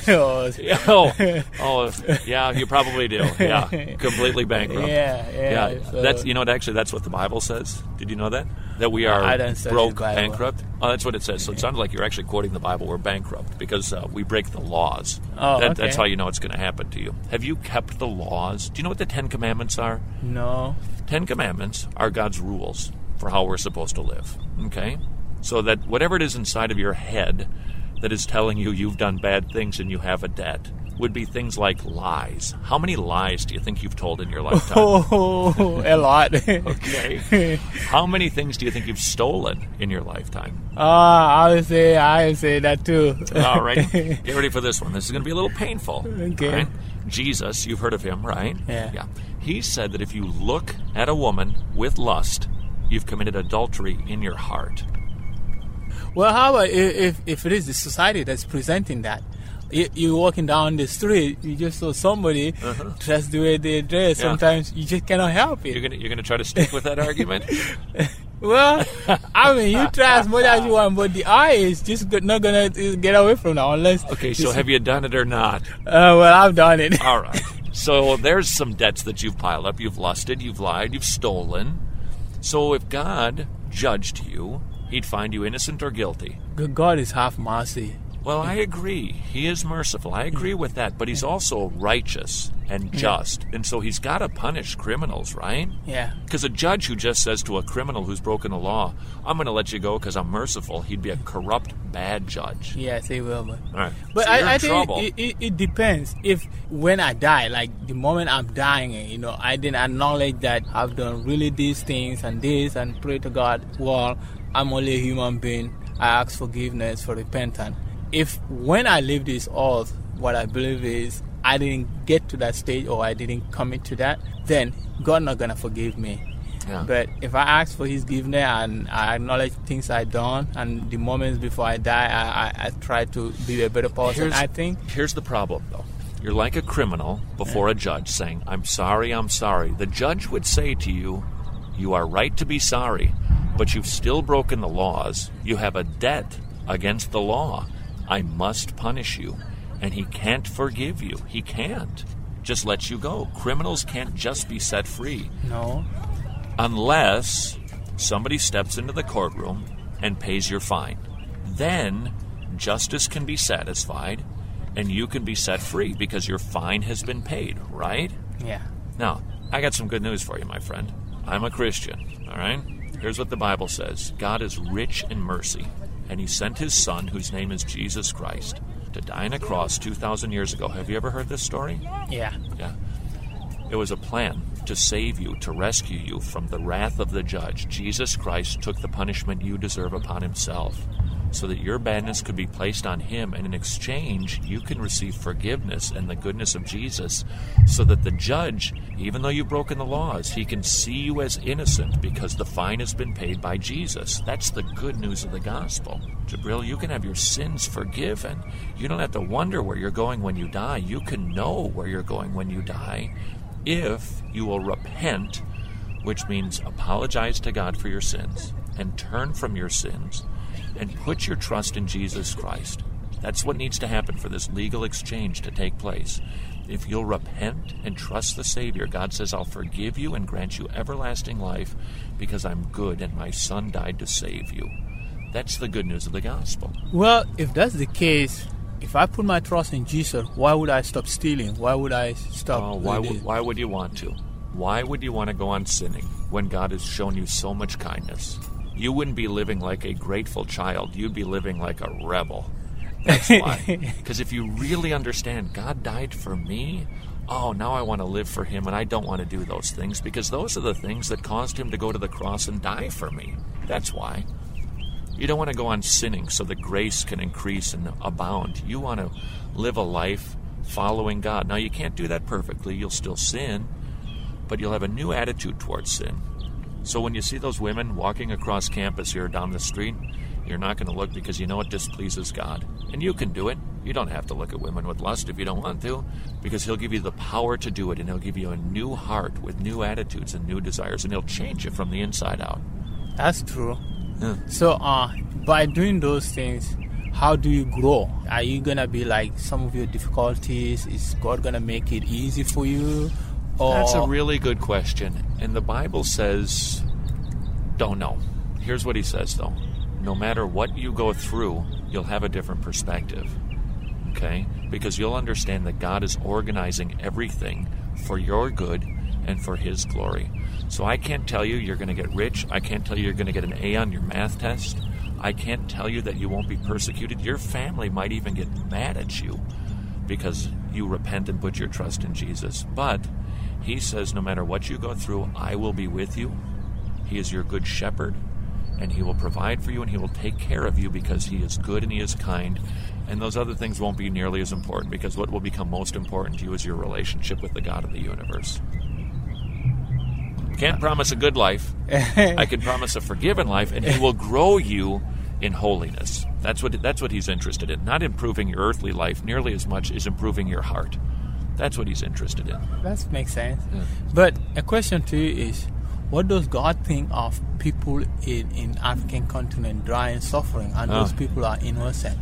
Yeah, you probably do. Yeah, completely bankrupt. Yeah. So that's that's what the Bible says. Did you know that? That we are broke, bankrupt. Oh, that's what it says. So it sounded like you're actually quoting the Bible. We're bankrupt because we break the laws. That's how you know it's going to happen to you. Have you kept the laws? Do you know what the Ten Commandments are? No. 10 Commandments are God's rules for how we're supposed to live. Okay? So that whatever it is inside of your head that is telling you you've done bad things and you have a debt would be things like lies. How many lies do you think you've told in your lifetime? A lot. Okay. How many things do you think you've stolen in your lifetime? I would say that too. All right. Get ready for this one. This is going to be a little painful. Okay. Right? Jesus, you've heard of him, right? Yeah. He said that if you look at a woman with lust, you've committed adultery in your heart. Well, how about if it is the society that's presenting that? You're walking down the street, you just saw somebody dressed the way they dress. Yeah. Sometimes you just cannot help it. You're gonna try to stick with that argument? Well, I mean, you try as much as you want, but the eye is just not going to get away from that unless... Okay, so have you done it or not? Well, I've done it. All right. So there's some debts that you've piled up. You've lusted, you've lied, you've stolen. So if God judged you, he'd find you innocent or guilty. God is half mercy. Well, I agree. He is merciful. I agree with that. But he's also righteous and just. And so he's got to punish criminals, right? Yeah. Because a judge who just says to a criminal who's broken the law, I'm going to let you go because I'm merciful, he'd be a corrupt, bad judge. Yes, he will. But, all right. But so I think it depends. If when I die, like the moment I'm dying, I didn't acknowledge that I've done really these things and pray to God, well, I'm only a human being. I ask forgiveness for repentance. If when I leave this earth, what I believe is I didn't get to that stage or I didn't commit to that, then God not gonna forgive me. Yeah. But if I ask for His forgiveness and I acknowledge things I done, and the moments before I die, I try to be a better person. Here's the problem, though. You're like a criminal before a judge saying, "I'm sorry, I'm sorry." The judge would say to you, "You are right to be sorry, but you've still broken the laws. You have a debt against the law. I must punish you." And he can't forgive you. He can't just let you go. Criminals can't just be set free. No. Unless somebody steps into the courtroom and pays your fine. Then justice can be satisfied and you can be set free because your fine has been paid, right? Yeah. Now, I got some good news for you, my friend. I'm a Christian, all right? Here's what the Bible says. God is rich in mercy. And he sent his son, whose name is Jesus Christ, to die on a cross 2,000 years ago. Have you ever heard this story? Yeah. It was a plan to save you, to rescue you from the wrath of the judge. Jesus Christ took the punishment you deserve upon himself so that your badness could be placed on him, and in exchange, you can receive forgiveness and the goodness of Jesus so that the judge, even though you've broken the laws, he can see you as innocent because the fine has been paid by Jesus. That's the good news of the gospel. Jibril, you can have your sins forgiven. You don't have to wonder where you're going when you die. You can know where you're going when you die if you will repent, which means apologize to God for your sins and turn from your sins and put your trust in Jesus Christ. That's what needs to happen for this legal exchange to take place. If you'll repent and trust the Savior, God says, I'll forgive you and grant you everlasting life because I'm good and my Son died to save you. That's the good news of the gospel. Well, if that's the case, if I put my trust in Jesus, why would I stop stealing? Why would I stop? Why would you want to? Why would you want to go on sinning when God has shown you so much kindness? you wouldn't be living like a grateful child. You'd be living like a rebel. That's why. Because if you really understand God died for me, oh, now I want to live for him, and I don't want to do those things, because those are the things that caused him to go to the cross and die for me. That's why. You don't want to go on sinning so that grace can increase and abound. You want to live a life following God. Now, you can't do that perfectly. You'll still sin, but you'll have a new attitude towards sin. So when you see those women walking across campus here down the street, you're not going to look, because you know it displeases God. And you can do it. You don't have to look at women with lust if you don't want to, because he'll give you the power to do it, and he'll give you a new heart with new attitudes and new desires, and he'll change you from the inside out. That's true. Yeah. So by doing those things, how do you grow? Are you going to be like some of your difficulties? Is God going to make it easy for you? Or... That's a really good question. And the Bible says, don't know. Here's what he says, though. No matter what you go through, you'll have a different perspective. Okay? Because you'll understand that God is organizing everything for your good and for his glory. So I can't tell you you're going to get rich. I can't tell you you're going to get an A on your math test. I can't tell you that you won't be persecuted. Your family might even get mad at you because you repent and put your trust in Jesus. But he says, no matter what you go through, I will be with you. He is your good shepherd, and he will provide for you, and he will take care of you, because he is good and he is kind. And those other things won't be nearly as important, because what will become most important to you is your relationship with the God of the universe. Can't promise a good life. I can promise a forgiven life, and he will grow you in holiness. That's what he's interested in. Not improving your earthly life nearly as much as improving your heart. That's what he's interested in. That makes sense. Yeah. But a question to you is, what does God think of people in African continent dying, suffering, and those people are innocent?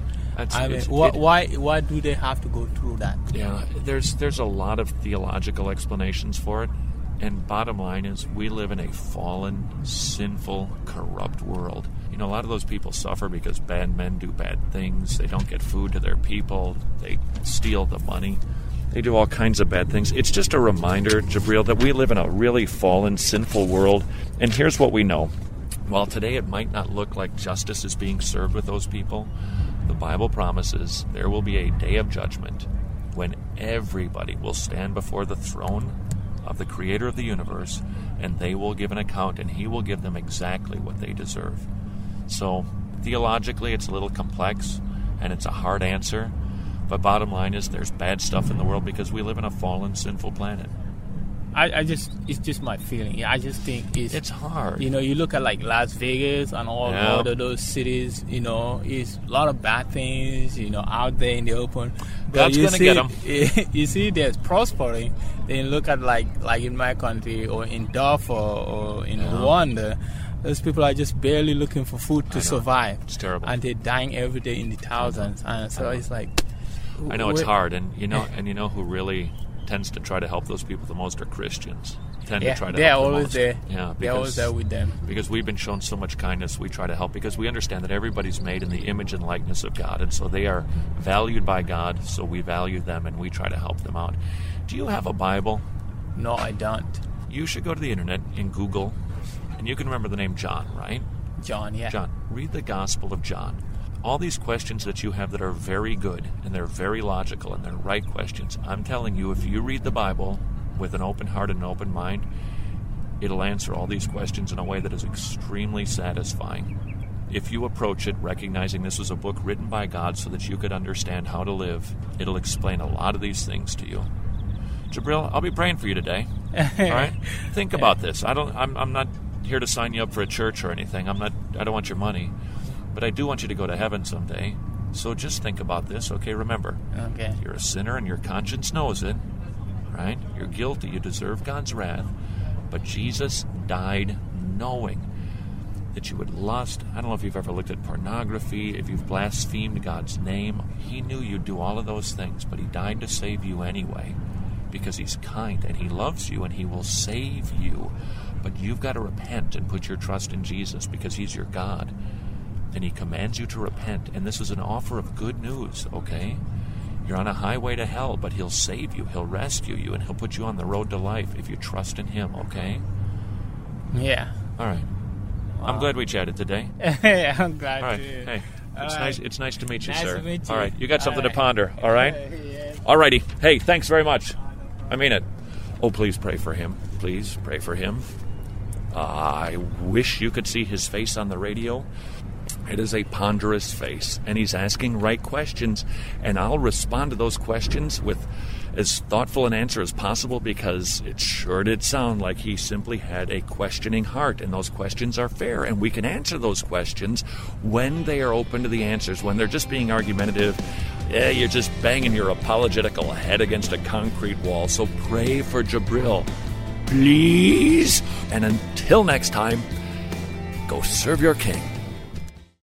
Why do they have to go through that? Yeah, there's a lot of theological explanations for it. And bottom line is, we live in a fallen, sinful, corrupt world. You know, a lot of those people suffer because bad men do bad things. They don't get food to their people. They steal the money. They do all kinds of bad things. It's just a reminder, Jabril, that we live in a really fallen, sinful world. And here's what we know. While today it might not look like justice is being served with those people, the Bible promises there will be a day of judgment when everybody will stand before the throne of the Creator of the universe, and they will give an account, and he will give them exactly what they deserve. So, theologically, it's a little complex, and it's a hard answer, but bottom line is there's bad stuff in the world because we live in a fallen, sinful planet. It's just my feeling. I just think it's hard. You know, you look at like Las Vegas and all of those cities, you know, it's a lot of bad things, you know, out there in the open. But God's going to get them. You see, there's prospering. Then look at like in my country or in Darfur or in Rwanda. Those people are just barely looking for food to survive. It's terrible. And they're dying every day in the thousands. And so it's like... I know it's hard. And you know who really tends to try to help those people the most are Christians. They're always there. Yeah, they're always there with them. Because we've been shown so much kindness, we try to help, because we understand that everybody's made in the image and likeness of God, and so they are valued by God, so we value them and we try to help them out. Do you have a Bible? No, I don't. You should go to the internet and Google, and you can remember the name John, right? John, yeah. John. Read the Gospel of John. All these questions that you have that are very good, and they're very logical, and they're right questions, I'm telling you, if you read the Bible with an open heart and an open mind, it'll answer all these questions in a way that is extremely satisfying. If you approach it recognizing this was a book written by God so that you could understand how to live, it'll explain a lot of these things to you. Jabril, I'll be praying for you today. All right? Think about this. I'm not here to sign you up for a church or anything. I don't want your money. But I do want you to go to heaven someday. So just think about this, okay? Remember, you're a sinner and your conscience knows it, right? You're guilty. You deserve God's wrath. But Jesus died knowing that you would lust. I don't know if you've ever looked at pornography, if you've blasphemed God's name. He knew you'd do all of those things, but he died to save you anyway, because he's kind and he loves you and he will save you. But you've got to repent and put your trust in Jesus, because he's your God. And he commands you to repent. And this is an offer of good news, okay? You're on a highway to hell, but he'll save you. He'll rescue you, and he'll put you on the road to life if you trust in him, okay? Yeah. All right. I'm glad we chatted today. I'm glad all right. to. Hey, it's All nice. right. It's nice to meet you, Nice sir. to meet you. All right, you got something All to ponder. All right. Yes. All righty. Hey, thanks very much. I mean it. Oh, please pray for him. Please pray for him. I wish you could see his face on the radio. It is a ponderous face, and he's asking right questions, and I'll respond to those questions with as thoughtful an answer as possible, because it sure did sound like he simply had a questioning heart, and those questions are fair, and we can answer those questions when they are open to the answers. When they're just being argumentative, you're just banging your apologetical head against a concrete wall. So pray for Jabril, please. And until next time, go serve your king.